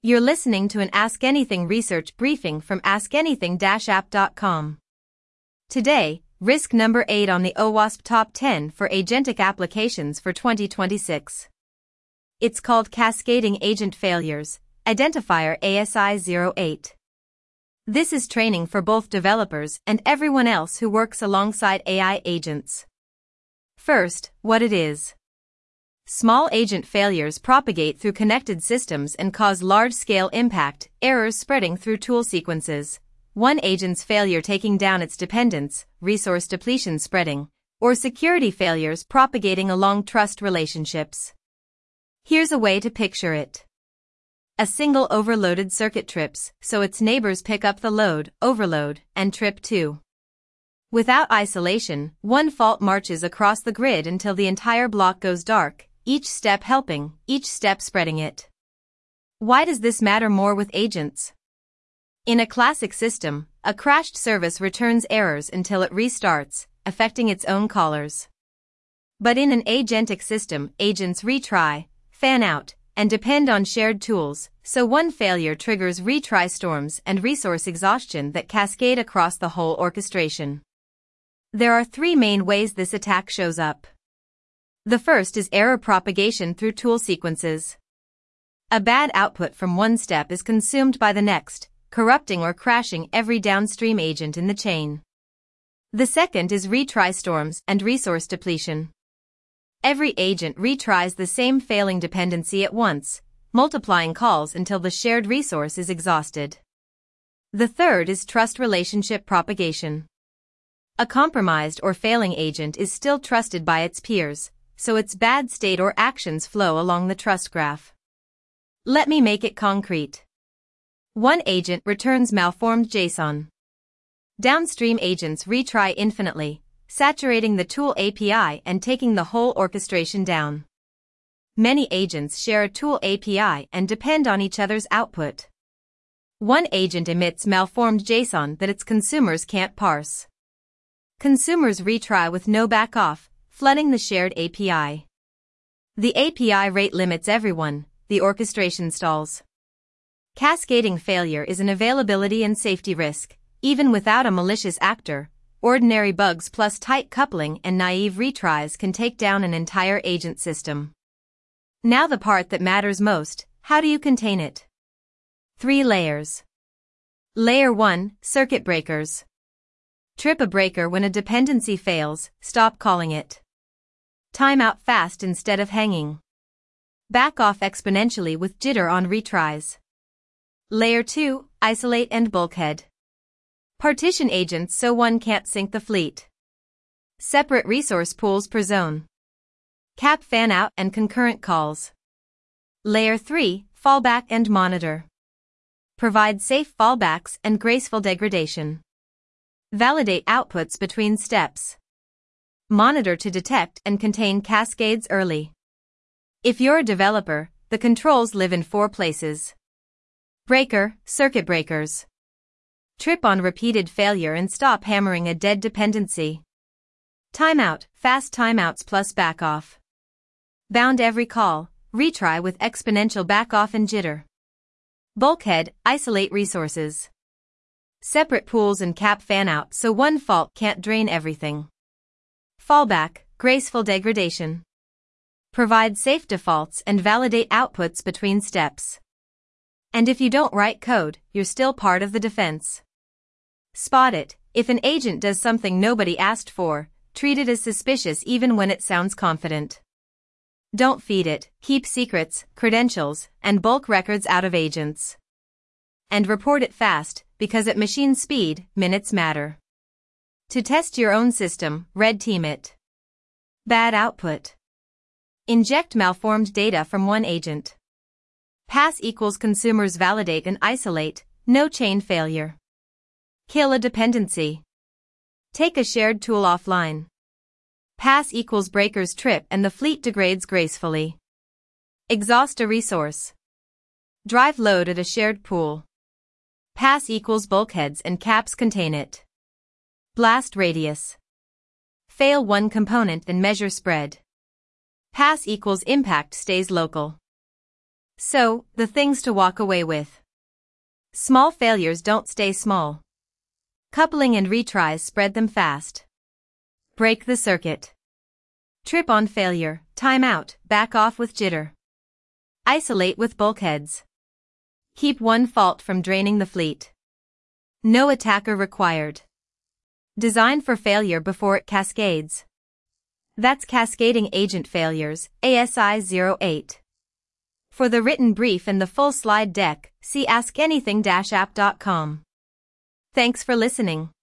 You're listening to an Ask Anything research briefing from askanything-app.com. Today, risk number 8 on the OWASP Top 10 for Agentic Applications for 2026. It's called Cascading Agent Failures, Identifier ASI08. This is training for both developers and everyone else who works alongside AI agents. First, what it is. Small agent failures propagate through connected systems and cause large-scale impact, errors spreading through tool sequences. One agent's failure taking down its dependents, resource depletion spreading, or security failures propagating along trust relationships. Here's a way to picture it. A single overloaded circuit trips, so its neighbors pick up the load, overload, and trip too. Without isolation, one fault marches across the grid until the entire block goes dark, each step helping, each step spreading it. Why does this matter more with agents? In a classic system, a crashed service returns errors until it restarts, affecting its own callers. But in an agentic system, agents retry, fan out, and depend on shared tools, so one failure triggers retry storms and resource exhaustion that cascade across the whole orchestration. There are three main ways this attack shows up. The first is error propagation through tool sequences. A bad output from one step is consumed by the next, corrupting or crashing every downstream agent in the chain. The second is retry storms and resource depletion. Every agent retries the same failing dependency at once, multiplying calls until the shared resource is exhausted. The third is trust relationship propagation. A compromised or failing agent is still trusted by its peers, so its bad state or actions flow along the trust graph. Let me make it concrete. One agent returns malformed JSON. Downstream agents retry infinitely, saturating the tool API and taking the whole orchestration down. Many agents share a tool API and depend on each other's output. One agent emits malformed JSON that its consumers can't parse. Consumers retry with no backoff, flooding the shared API. The API rate limits everyone, the orchestration stalls. Cascading failure is an availability and safety risk, even without a malicious actor. Ordinary bugs plus tight coupling and naive retries can take down an entire agent system. Now the part that matters most, how do you contain it? 3 layers. Layer 1, circuit breakers. Trip a breaker when a dependency fails, stop calling it. Time out fast instead of hanging. Back off exponentially with jitter on retries. Layer 2, isolate and bulkhead. Partition agents so one can't sync the fleet. Separate resource pools per zone. Cap fan out and concurrent calls. Layer 3, fallback and monitor. Provide safe fallbacks and graceful degradation. Validate outputs between steps. Monitor to detect and contain cascades early. If you're a developer, the controls live in 4 places. Breaker, circuit breakers. Trip on repeated failure and stop hammering a dead dependency. Timeout, fast timeouts plus backoff. Bound every call, retry with exponential backoff and jitter. Bulkhead, isolate resources. Separate pools and cap fan out so one fault can't drain everything. Fallback, graceful degradation. Provide safe defaults and validate outputs between steps. And if you don't write code, you're still part of the defense. Spot it. If an agent does something nobody asked for, treat it as suspicious even when it sounds confident. Don't feed it, keep secrets, credentials, and bulk records out of agents. And report it fast, because at machine speed, minutes matter. To test your own system, red team it. Bad output. Inject malformed data from one agent. Pass equals consumers validate and isolate, no chain failure. Kill a dependency. Take a shared tool offline. Pass equals breakers trip and the fleet degrades gracefully. Exhaust a resource. Drive load at a shared pool. Pass equals bulkheads and caps contain it. Blast radius. Fail one component and measure spread. Pass equals impact stays local. So, the things to walk away with. Small failures don't stay small. Coupling and retries spread them fast. Break the circuit. Trip on failure, time out, back off with jitter. Isolate with bulkheads. Keep one fault from draining the fleet. No attacker required. Design for failure before it cascades. That's Cascading Agent Failures, ASI 08. For the written brief and the full slide deck, see askanything-app.com. Thanks for listening.